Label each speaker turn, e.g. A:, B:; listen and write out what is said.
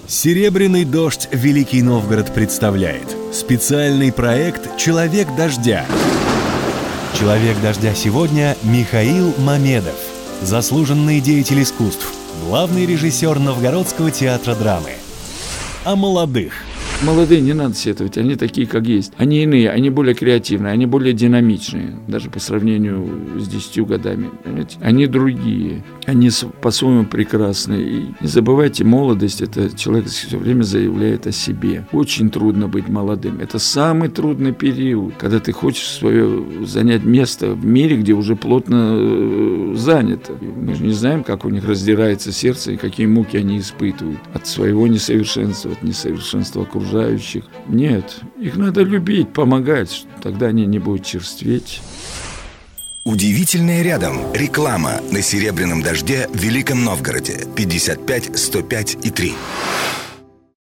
A: Серебряный дождь Великий Новгород представляет специальный проект «Человек дождя». Человек дождя сегодня Михаил Мамедов, заслуженный деятель искусств, главный режиссер Новгородского театра драмы. О молодых.
B: Молодые не надо сетовать, они такие, как есть. Они иные, они более креативные, они более динамичные, даже по сравнению с 10 годами. Понимаете? Они другие, они по-своему прекрасны. И не забывайте, молодость – это человек все время заявляет о себе. Очень трудно быть молодым. Это самый трудный период, когда ты хочешь свое занять место в мире, где уже плотно занято. Мы же не знаем, как у них раздирается сердце и какие муки они испытывают от своего несовершенства, от несовершенства окружающих. Нет, их надо любить, помогать, тогда они не будут черстветь.
C: Удивительное рядом. Реклама на «Серебряном дожде» в Великом Новгороде. 55 105 и 3.